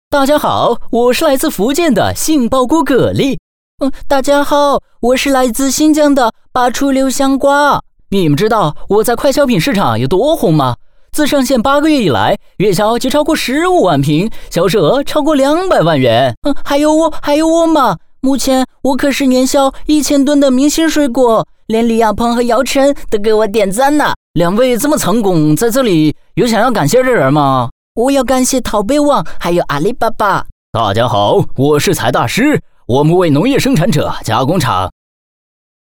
大家好，我是来自福建的杏鲍菇蛤蜊。 大家好，我是来自新疆的拔出溜香瓜。 你们知道我在快消品市场有多红吗？自上线8个月以来，月销就超过15万瓶，销售额超过200万元。 还有我嘛！目前我可是年销1000吨的明星水果，连李亚鹏和姚晨都给我点赞呢。 两位这么成功，在这里有想要感谢的人吗？ 我要感谢淘贝网，还有阿里巴巴。 大家好，我是财大师，我们为农业生产者、加工厂